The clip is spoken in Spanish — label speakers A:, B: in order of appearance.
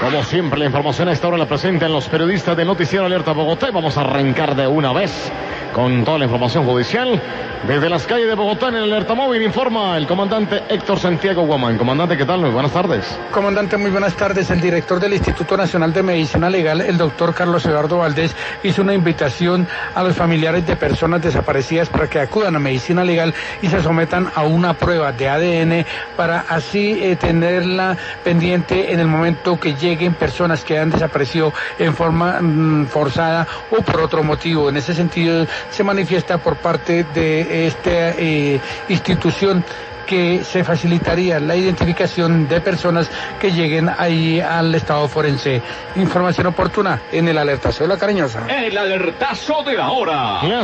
A: Como siempre, la información a esta hora la presentan los periodistas de Noticiero Alerta Bogotá. Y vamos a arrancar de una vez con toda la información judicial. Desde las calles de Bogotá, en el Alerta Móvil, informa el comandante Héctor Santiago Guamán. Comandante, ¿qué tal? Muy buenas tardes.
B: Comandante, muy buenas tardes. El director del Instituto Nacional de Medicina Legal, el doctor Carlos Eduardo Valdés, hizo una invitación a los familiares de personas desaparecidas para que acudan a Medicina Legal y se sometan a una prueba de ADN para así tenerla pendiente en el momento que lleguen personas que han desaparecido en forma forzada o por otro motivo. En ese sentido se manifiesta por parte de esta institución que se facilitaría la identificación de personas que lleguen ahí al estado forense. Información oportuna en el alertazo de la cariñosa.
C: El alertazo de la hora.